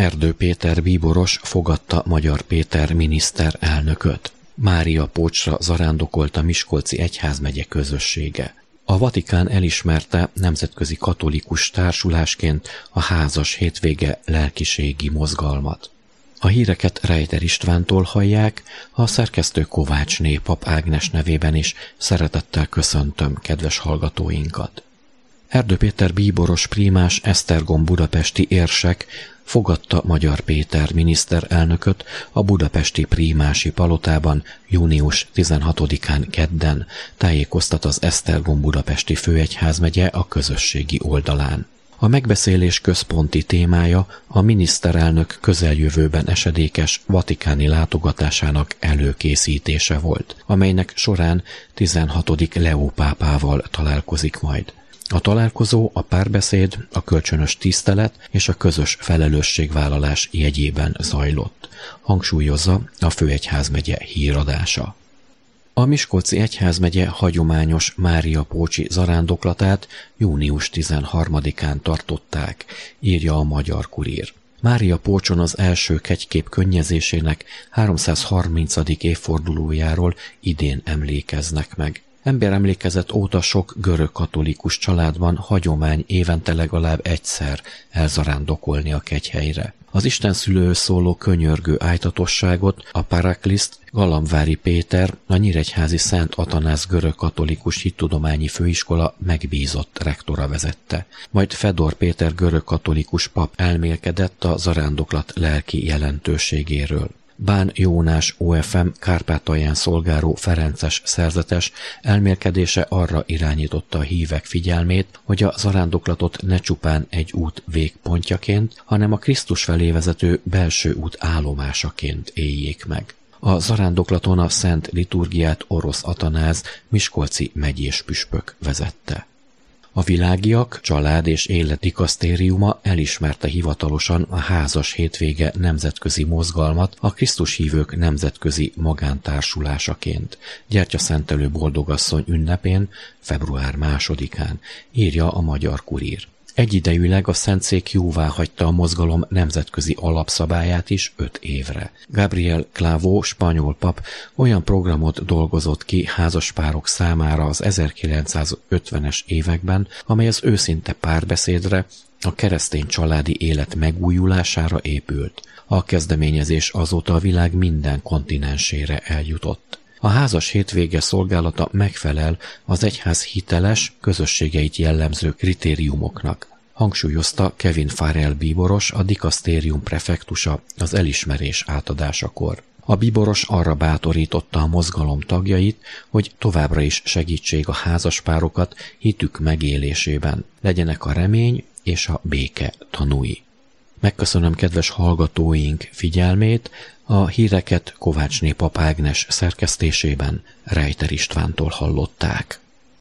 Erdő Péter bíboros fogadta Magyar Péter miniszterelnököt. Mária Pócsra zarándokolt a Miskolci egyházmegye közössége. A Vatikán elismerte nemzetközi katolikus társulásként a házas hétvége lelkiségi mozgalmat. A híreket Rejter Istvántól hallják, a szerkesztő Kovácsné Pap Ágnes nevében is szeretettel köszöntöm kedves hallgatóinkat. Erdő Péter bíboros prímás Esztergom budapesti érsek fogadta Magyar Péter miniszterelnököt a budapesti prímási palotában június 16-án kedden, tájékoztat az Esztergom budapesti főegyházmegye a közösségi oldalán. A megbeszélés központi témája a miniszterelnök közeljövőben esedékes vatikáni látogatásának előkészítése volt, amelynek során 16. Leó pápával találkozik majd. A találkozó a párbeszéd, a kölcsönös tisztelet és a közös felelősségvállalás jegyében zajlott, hangsúlyozza a főegyházmegye híradása. A Miskolci egyházmegye hagyományos Mária Pócsi zarándoklatát június 13-án tartották, írja a Magyar Kurír. Mária Pócson az első kegykép könnyezésének 330. évfordulójáról idén emlékeznek meg. Emberemlékezet óta sok görög katolikus családban hagyomány évente legalább egyszer elzarándokolni a kegyhelyre. Az istenszülőhöz szóló könyörgő ájtatosságot a Parakliszt Galambvári Péter, a nyíregyházi Szent Atanász görög katolikus hittudományi főiskola megbízott rektora vezette. Majd Fedor Péter görög katolikus pap elmélkedett a zarándoklat lelki jelentőségéről. Bán Jónás OFM Kárpátalján szolgáló ferences szerzetes elmélkedése arra irányította a hívek figyelmét, hogy a zarándoklatot ne csupán egy út végpontjaként, hanem a Krisztus felé vezető belső út állomásaként éljék meg. A zarándoklaton a szent liturgiát Orosz Atanáz miskolci megyés püspök vezette. A Világiak Család és Élet Dikasztériuma elismerte hivatalosan a házas hétvége nemzetközi mozgalmat a Krisztus hívők nemzetközi magántársulásaként, Gyertyaszentelő Boldogasszony ünnepén, február 2-án, írja a Magyar Kurír. Egyidejűleg a Szentszék jóváhagyta a mozgalom nemzetközi alapszabályát is 5 évre. Gabriel Clavo, spanyol pap olyan programot dolgozott ki házaspárok számára az 1950-es években, amely az őszinte párbeszédre, a keresztény családi élet megújulására épült. A kezdeményezés azóta a világ minden kontinensére eljutott. A házas hétvége szolgálata megfelel az egyház hiteles, közösségeit jellemző kritériumoknak, hangsúlyozta Kevin Farrell bíboros, a dikasztérium prefektusa az elismerés átadásakor. A bíboros arra bátorította a mozgalom tagjait, hogy továbbra is segítsék a házaspárokat hitük megélésében, legyenek a remény és a béke tanúi. Megköszönöm kedves hallgatóink figyelmét, a híreket Kovácsné Pap Ágnes szerkesztésében Rejter Istvántól hallották.